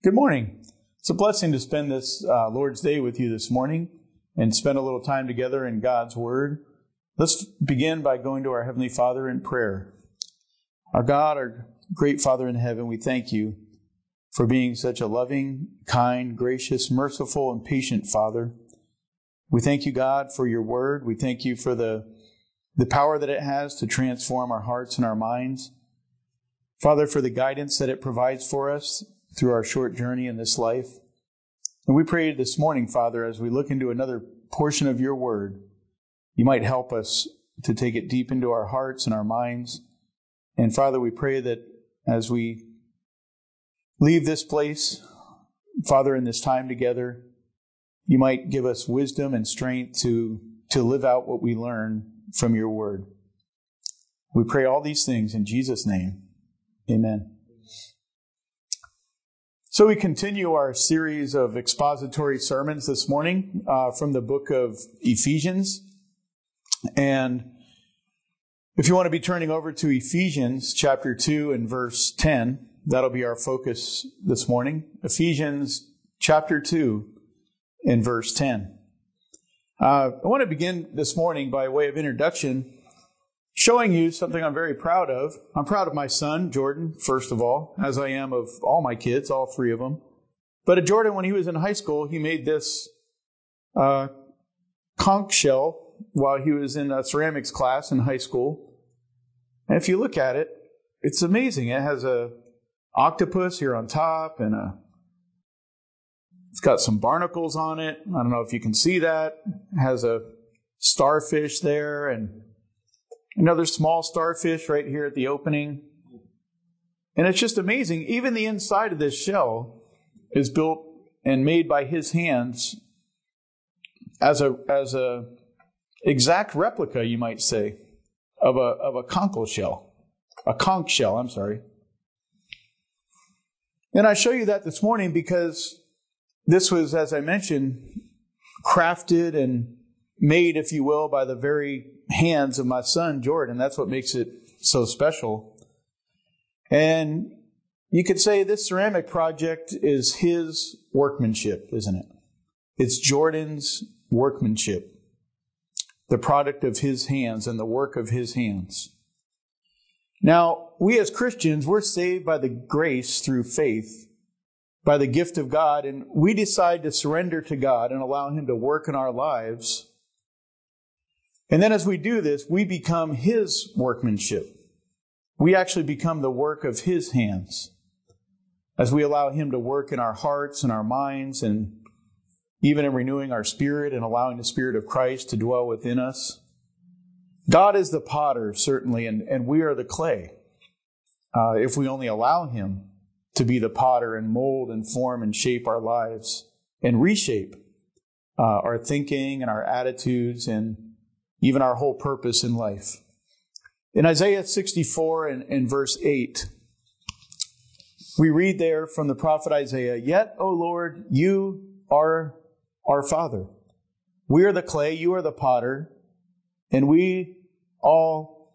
Good morning. It's a blessing to spend this Lord's Day with you this morning and spend a little time together in God's Word. Let's begin by going to our Heavenly Father in prayer. Our God, our great Father in heaven, we thank you for being such a loving, kind, gracious, merciful, and patient Father. We thank you, God, for your Word. We thank you for the power that it has to transform our hearts and our minds. Father, for the guidance that it provides for us through our short journey in this life. And we pray this morning, Father, as we look into another portion of your word, you might help us to take it deep into our hearts and our minds. And Father, we pray that as we leave this place, Father, in this time together, you might give us wisdom and strength to live out what we learn from your word. We pray all these things in Jesus' name. Amen. So we continue our series of expository sermons this morning from the book of Ephesians. And if you want to be turning over to Ephesians chapter 2 and verse 10, that'll be our focus this morning. Ephesians chapter 2 and verse 10. I want to begin this morning by way of introduction, showing you something I'm very proud of. I'm proud of my son, Jordan, first of all, as I am of all my kids, all three of them. But Jordan, when he was in high school, he made this conch shell while he was in a ceramics class in high school. And if you look at it, it's amazing. It has a octopus here on top, and it's got some barnacles on it. I don't know if you can see that. It has a starfish there, and another small starfish right here at the opening. And it's just amazing. Even the inside of this shell is built and made by his hands as a exact replica, you might say, of a conch shell. A conch shell, I'm sorry. And I show you that this morning because this was, as I mentioned, crafted and made, if you will, by the very hands of my son, Jordan. That's what makes it so special. And you could say this ceramic project is his workmanship, isn't it? It's Jordan's workmanship, the product of his hands and the work of his hands. Now, we as Christians, we're saved by the grace through faith, by the gift of God, and we decide to surrender to God and allow him to work in our lives. And then as we do this, we become his workmanship. We actually become the work of his hands as we allow him to work in our hearts and our minds, and even in renewing our spirit and allowing the Spirit of Christ to dwell within us. God is the potter, certainly, and we are the clay. If we only allow him to be the potter and mold and form and shape our lives and reshape our thinking and our attitudes and even our whole purpose in life. In Isaiah 64 and verse 8, we read there from the prophet Isaiah, "Yet, O Lord, you are our Father. We are the clay, you are the potter, and we are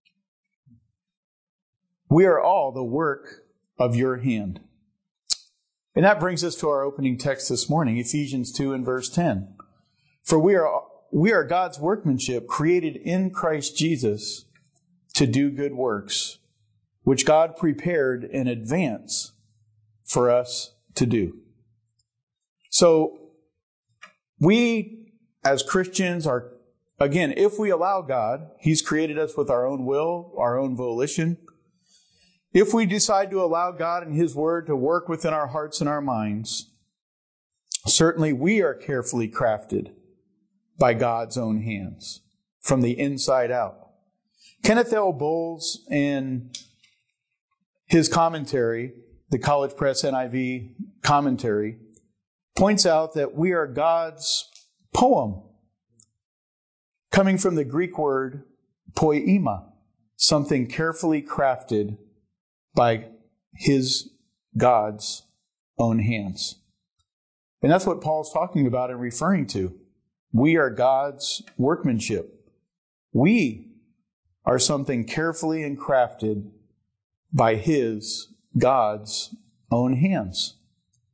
all the work of your hand." And that brings us to our opening text this morning, Ephesians 2 and verse 10. "For we are God's workmanship, created in Christ Jesus to do good works, which God prepared in advance for us to do." So we, as Christians, are, again, if we allow God, he's created us with our own will, our own volition. If we decide to allow God and his word to work within our hearts and our minds, certainly we are carefully crafted by God's own hands, from the inside out. Kenneth L. Bowles, in his commentary, the College Press NIV commentary, points out that we are God's poem, coming from the Greek word poema, something carefully crafted by God's own hands. And that's what Paul's talking about and referring to. We are God's workmanship. We are something carefully and crafted by God's own hands.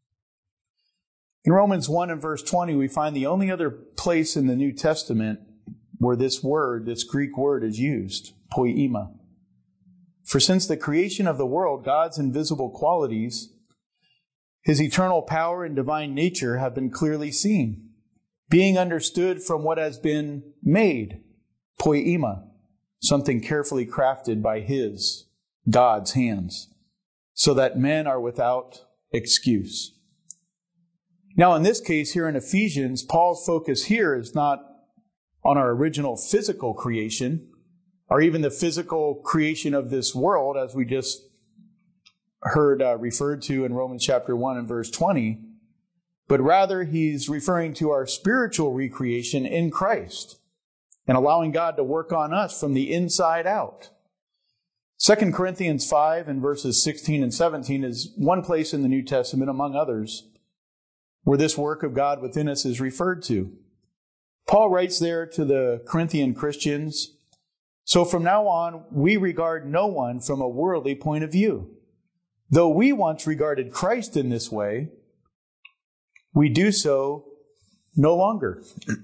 In Romans 1 and verse 20, we find the only other place in the New Testament where this Greek word is used, poiema. For since the creation of the world, God's invisible qualities, His eternal power and divine nature have been clearly seen, being understood from what has been made, poiema, something carefully crafted by His, God's hands, so that men are without excuse. Now, in this case here in Ephesians, Paul's focus here is not on our original physical creation, or even the physical creation of this world, as we just heard referred to in Romans chapter 1 and verse 20, but rather he's referring to our spiritual recreation in Christ and allowing God to work on us from the inside out. 2 Corinthians 5 and verses 16 and 17 is one place in the New Testament, among others, where this work of God within us is referred to. Paul writes there to the Corinthian Christians, "So from now on, we regard no one from a worldly point of view. Though we once regarded Christ in this way, we do so no longer.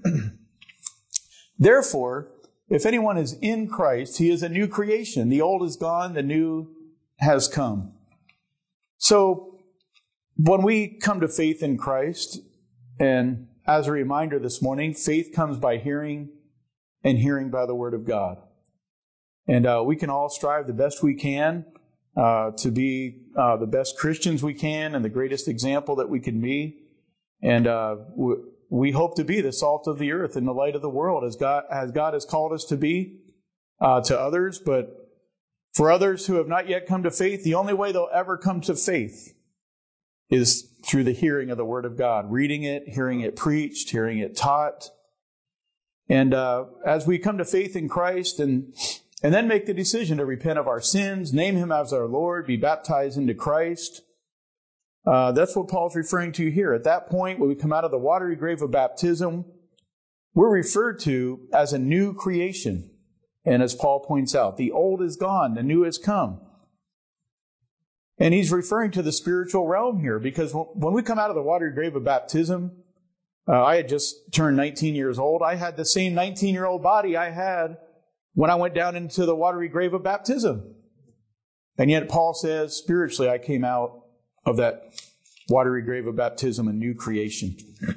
Therefore, if anyone is in Christ, he is a new creation. The old is gone, the new has come." So, when we come to faith in Christ, and as a reminder this morning, faith comes by hearing, and hearing by the Word of God. And we can all strive the best we can to be the best Christians we can and the greatest example that we can be. And we hope to be the salt of the earth and the light of the world as God has called us to be to others. But for others who have not yet come to faith, the only way they'll ever come to faith is through the hearing of the Word of God, reading it, hearing it preached, hearing it taught. And as we come to faith in Christ and then make the decision to repent of our sins, name Him as our Lord, be baptized into Christ, that's what Paul's referring to here. At that point, when we come out of the watery grave of baptism, we're referred to as a new creation. And as Paul points out, the old is gone, the new has come. And he's referring to the spiritual realm here, because when we come out of the watery grave of baptism, I had just turned 19 years old. I had the same 19-year-old body I had when I went down into the watery grave of baptism. And yet Paul says, spiritually, I came out of that watery grave of baptism, a new creation.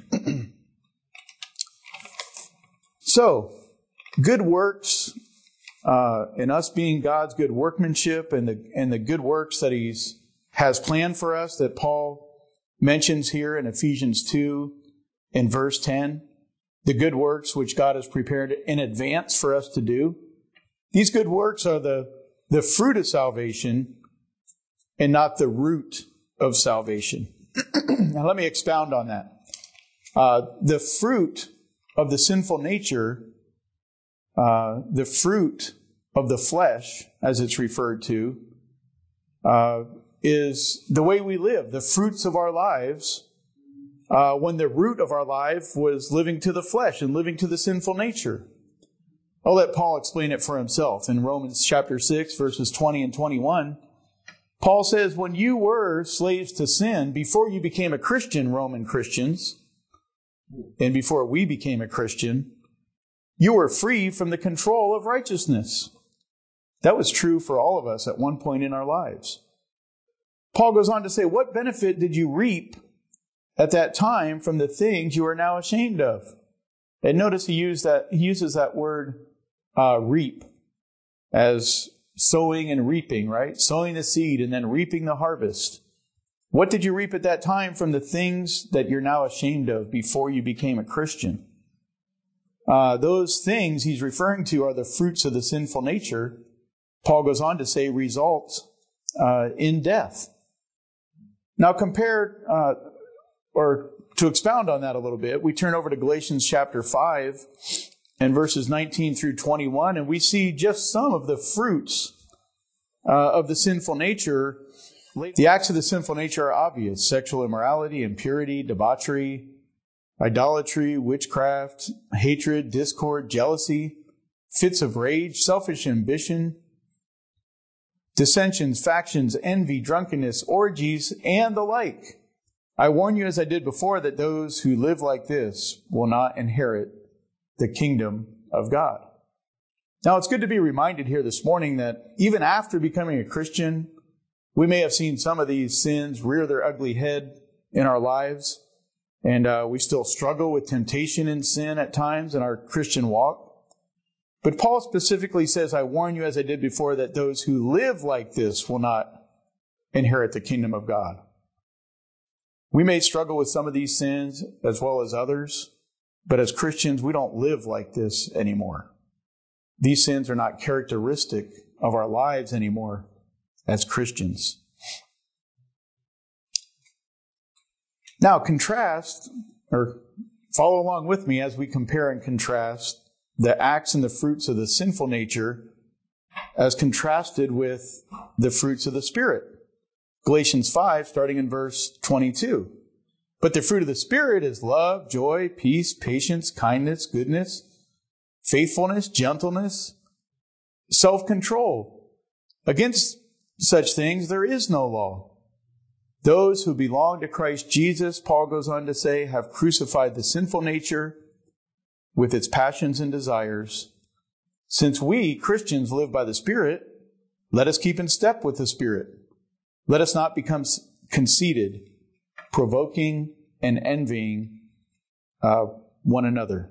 So, good works, and us being God's good workmanship, and the good works that He has planned for us, that Paul mentions here in Ephesians 2 in verse 10, the good works which God has prepared in advance for us to do. These good works are the fruit of salvation and not the root of salvation. Now let me expound on that. The fruit of the sinful nature, the fruit of the flesh, as it's referred to, is the way we live, the fruits of our lives, when the root of our life was living to the flesh and living to the sinful nature. I'll let Paul explain it for himself. In Romans chapter 6, verses 20 and 21, Paul says, when you were slaves to sin, before you became a Christian, Roman Christians, and before we became a Christian, you were free from the control of righteousness. That was true for all of us at one point in our lives. Paul goes on to say, what benefit did you reap at that time from the things you are now ashamed of? And notice he uses that word reap as sowing and reaping, right? Sowing the seed and then reaping the harvest. What did you reap at that time from the things that you're now ashamed of before you became a Christian? Those things he's referring to are the fruits of the sinful nature. Paul goes on to say result in death. Now or to expound on that a little bit, we turn over to Galatians chapter 5 and verses 19 through 21, and we see just some of the fruits of the sinful nature. The acts of the sinful nature are obvious: sexual immorality, impurity, debauchery, idolatry, witchcraft, hatred, discord, jealousy, fits of rage, selfish ambition, dissensions, factions, envy, drunkenness, orgies, and the like. I warn you, as I did before, that those who live like this will not inherit the kingdom of God. Now, it's good to be reminded here this morning that even after becoming a Christian, we may have seen some of these sins rear their ugly head in our lives, and we still struggle with temptation and sin at times in our Christian walk. But Paul specifically says, I warn you, as I did before, that those who live like this will not inherit the kingdom of God. We may struggle with some of these sins as well as others, but as Christians, we don't live like this anymore. These sins are not characteristic of our lives anymore as Christians. Now, contrast, or follow along with me as we compare and contrast the acts and the fruits of the sinful nature as contrasted with the fruits of the Spirit. Galatians 5, starting in verse 22. But the fruit of the Spirit is love, joy, peace, patience, kindness, goodness, faithfulness, gentleness, self-control. Against such things there is no law. Those who belong to Christ Jesus, Paul goes on to say, have crucified the sinful nature with its passions and desires. Since we, Christians, live by the Spirit, let us keep in step with the Spirit. Let us not become conceited, provoking and envying one another.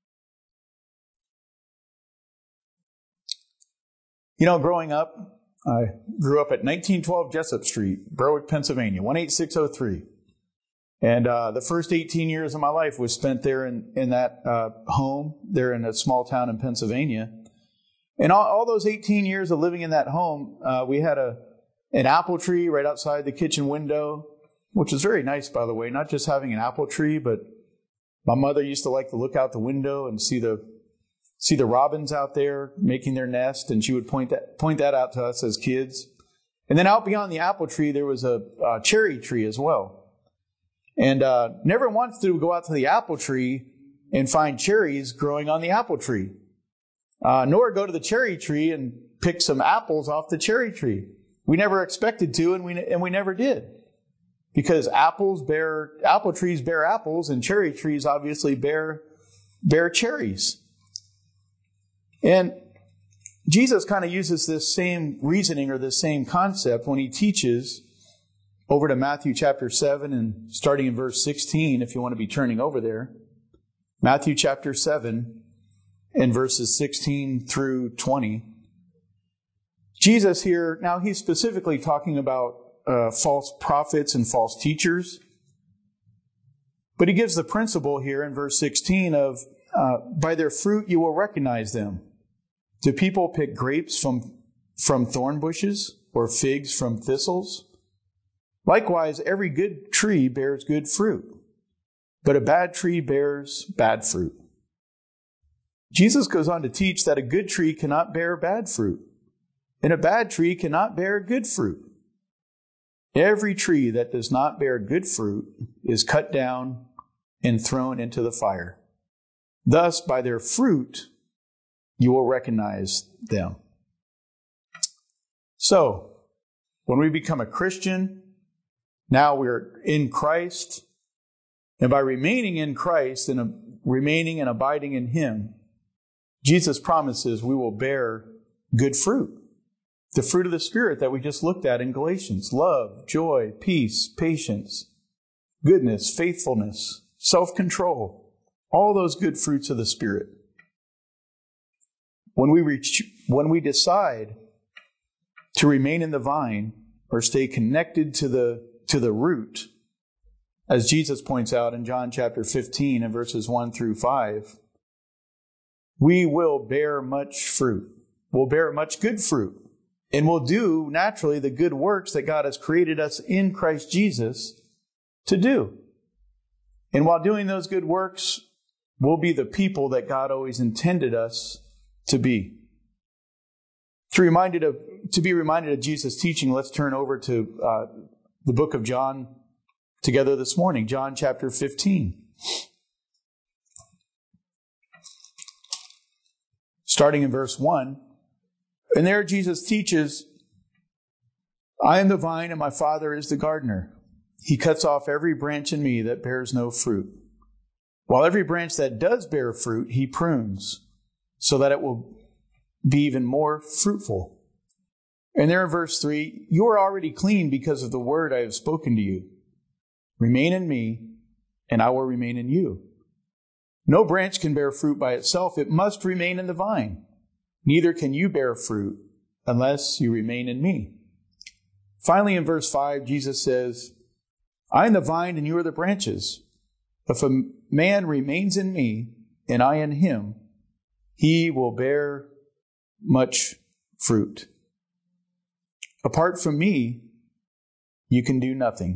You know, growing up, I grew up at 1912 Jessup Street, Berwick, Pennsylvania, 18603. And the first 18 years of my life was spent there in that home, there in a small town in Pennsylvania. And all those 18 years of living in that home, we had an apple tree right outside the kitchen window, which was very nice, by the way, not just having an apple tree, but my mother used to like to look out the window and see the robins out there making their nest, and she would point that out to us as kids. And then out beyond the apple tree, there was a cherry tree as well. And never once did we go out to the apple tree and find cherries growing on the apple tree, nor go to the cherry tree and pick some apples off the cherry tree. We never expected to, and we never did, because apple trees bear apples, and cherry trees obviously bear cherries. And Jesus kind of uses this same reasoning or this same concept when he teaches over to Matthew chapter 7 and starting in verse 16, if you want to be turning over there. Matthew chapter 7 and verses 16 through 20. Jesus here, now he's specifically talking about false prophets and false teachers. But he gives the principle here in verse 16 of, by their fruit you will recognize them. Do people pick grapes from thorn bushes or figs from thistles? Likewise, every good tree bears good fruit, but a bad tree bears bad fruit. Jesus goes on to teach that a good tree cannot bear bad fruit, and a bad tree cannot bear good fruit. Every tree that does not bear good fruit is cut down and thrown into the fire. Thus, by their fruit, you will recognize them. So, when we become a Christian, now we're in Christ, and by remaining in Christ and remaining and abiding in Him, Jesus promises we will bear good fruit. The fruit of the Spirit that we just looked at in Galatians: love, joy, peace, patience, goodness, faithfulness, self-control. All those good fruits of the Spirit. When we decide to remain in the vine or stay connected to the root, as Jesus points out in John chapter 15 and verses 1 through 5, we will bear much fruit. We'll bear much good fruit. And we'll do, naturally, the good works that God has created us in Christ Jesus to do. And while doing those good works, we'll be the people that God always intended us to be. To be reminded of Jesus' teaching, let's turn over to the book of John together this morning. John chapter 15. Starting in verse 1. And there Jesus teaches, I am the vine and my Father is the gardener. He cuts off every branch in me that bears no fruit. While every branch that does bear fruit, he prunes, so that it will be even more fruitful. And there in verse 3, you are already clean because of the word I have spoken to you. Remain in me, and I will remain in you. No branch can bear fruit by itself. It must remain in the vine. Neither can you bear fruit unless you remain in me. Finally, in verse 5, Jesus says, I am the vine and you are the branches. If a man remains in me and I in him, he will bear much fruit. Apart from me, you can do nothing.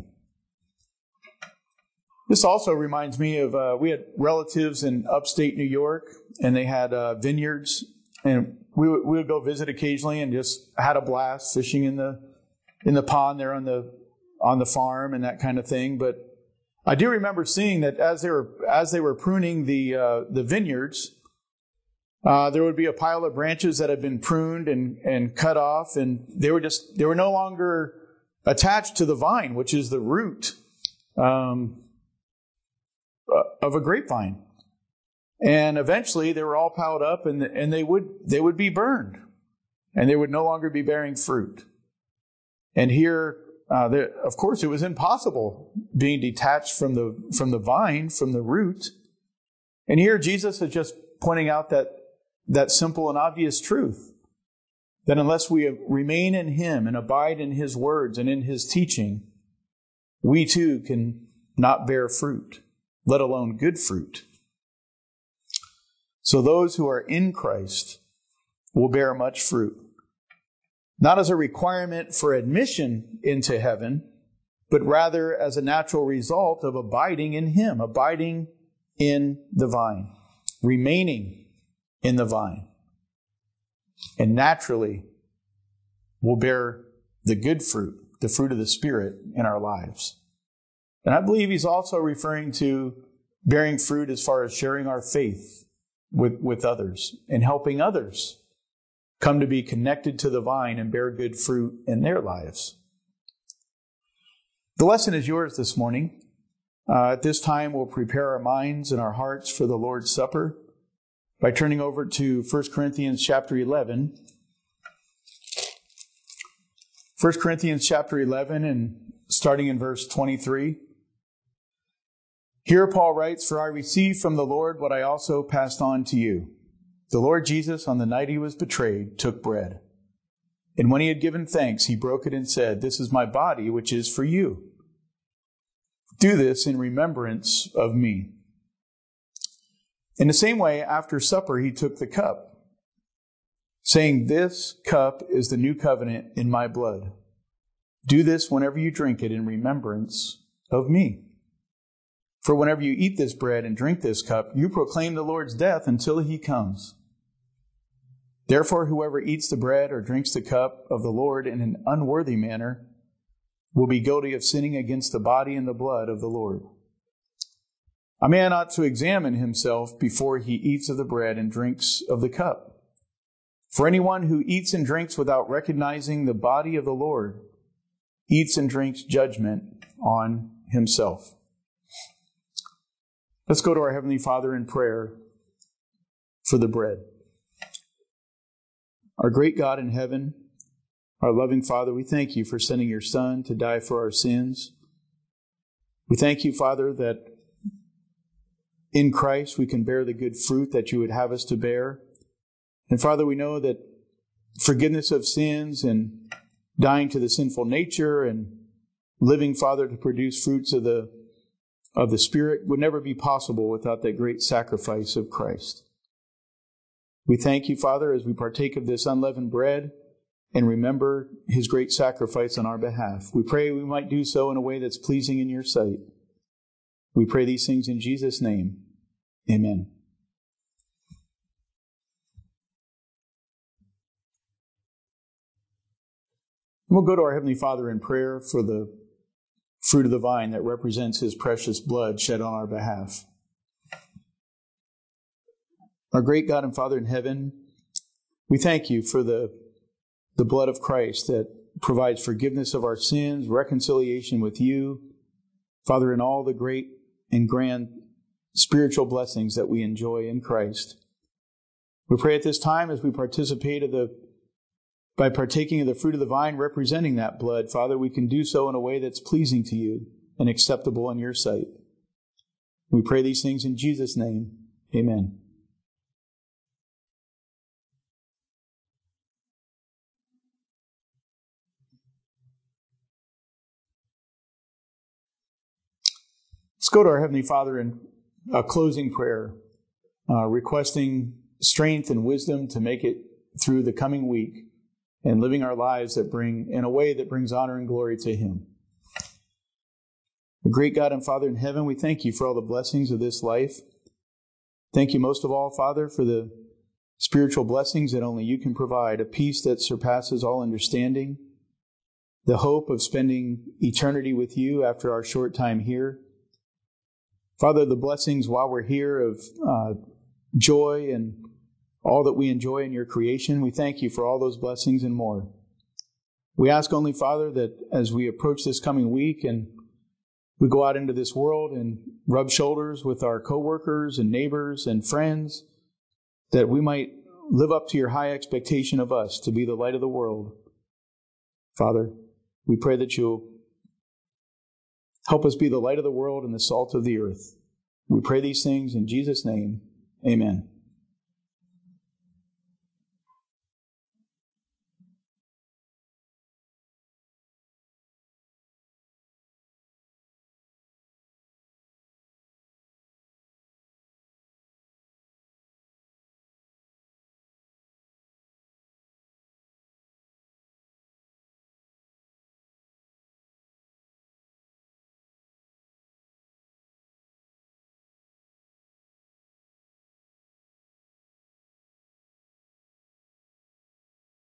This also reminds me of, we had relatives in upstate New York, and they had vineyards, and we would go visit occasionally and just had a blast fishing in the pond there on the farm and that kind of thing. But I do remember seeing that as they were pruning the vineyards, there would be a pile of branches that had been pruned and cut off, and they were no longer attached to the vine, which is the root of a grapevine. And eventually they were all piled up, and they would be burned, and they would no longer be bearing fruit. And here, of course, it was impossible being detached from the vine, from the root. And here Jesus is just pointing out that simple and obvious truth, that unless we remain in Him and abide in His words and in His teaching, we too can not bear fruit, let alone good fruit. So those who are in Christ will bear much fruit, not as a requirement for admission into heaven, but rather as a natural result of abiding in Him, abiding in the vine, remaining in the vine. And naturally, we'll bear the good fruit, the fruit of the Spirit in our lives. And I believe he's also referring to bearing fruit as far as sharing our faith with others and helping others come to be connected to the vine and bear good fruit in their lives. The lesson is yours this morning. At this time, we'll prepare our minds and our hearts for the Lord's Supper by turning over to 1 Corinthians chapter 11. 1 Corinthians chapter 11 and starting in verse 23. Here Paul writes, For I received from the Lord what I also passed on to you. The Lord Jesus, on the night he was betrayed, took bread. And when he had given thanks, he broke it and said, This is my body, which is for you. Do this in remembrance of me. In the same way, after supper, he took the cup, saying, This cup is the new covenant in my blood. Do this whenever you drink it in remembrance of me. For whenever you eat this bread and drink this cup, you proclaim the Lord's death until he comes. Therefore, whoever eats the bread or drinks the cup of the Lord in an unworthy manner will be guilty of sinning against the body and the blood of the Lord. A man ought to examine himself before he eats of the bread and drinks of the cup. For anyone who eats and drinks without recognizing the body of the Lord eats and drinks judgment on himself. Let's go to our Heavenly Father in prayer for the bread. Our great God in heaven, our loving Father, we thank you for sending your Son to die for our sins. We thank you, Father, that in Christ we can bear the good fruit that you would have us to bear. And Father, we know that forgiveness of sins and dying to the sinful nature and living, Father, to produce fruits of the Spirit would never be possible without that great sacrifice of Christ. We thank you, Father, as we partake of this unleavened bread and remember his great sacrifice on our behalf. We pray we might do so in a way that's pleasing in your sight. We pray these things in Jesus' name. Amen. We'll go to our Heavenly Father in prayer for the fruit of the vine that represents his precious blood shed on our behalf. Our great God and Father in heaven, we thank you for the blood of Christ that provides forgiveness of our sins, reconciliation with you, Father, in all the great and grand spiritual blessings that we enjoy in Christ. We pray at this time as we participate by partaking of the fruit of the vine representing that blood, Father, we can do so in a way that's pleasing to you and acceptable in your sight. We pray these things in Jesus' name. Amen. Let's go to our Heavenly Father in a closing prayer, requesting strength and wisdom to make it through the coming week and living our lives in a way that brings honor and glory to Him. Great God and Father in heaven, we thank you for all the blessings of this life. Thank you most of all, Father, for the spiritual blessings that only you can provide, a peace that surpasses all understanding, the hope of spending eternity with you after our short time here. Father, the blessings while we're here of joy and all that we enjoy in your creation, we thank you for all those blessings and more. We ask only, Father, that as we approach this coming week and we go out into this world and rub shoulders with our coworkers and neighbors and friends, that we might live up to your high expectation of us to be the light of the world. Father, we pray that you'll help us be the light of the world and the salt of the earth. We pray these things in Jesus' name. Amen.